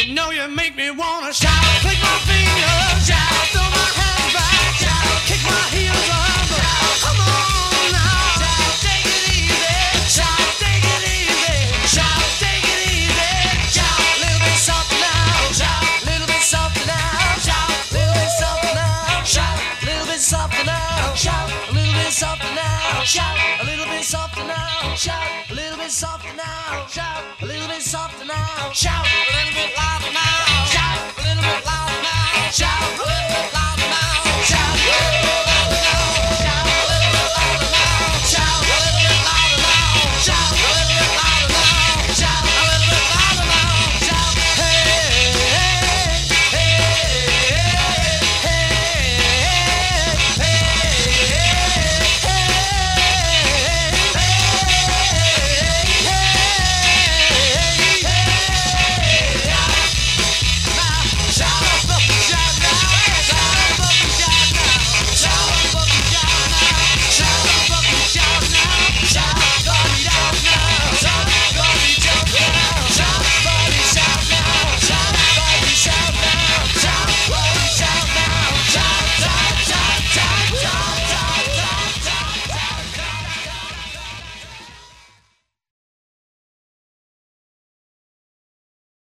You know you make me wanna shout, click my fingers, shout, throw my hands back, shout, kick my heels up, shout, come on now, shout, take it easy, shout, take it easy, shout, take it easy, shout, a little bit softer now, shout, a little bit softer now, shout, a little bit softer now, shout, a little bit softer now, shout, a little bit softer now, shout, a little bit softer now, shout, a little bit softer now, shout, a little bit softer now, shout, a little bit.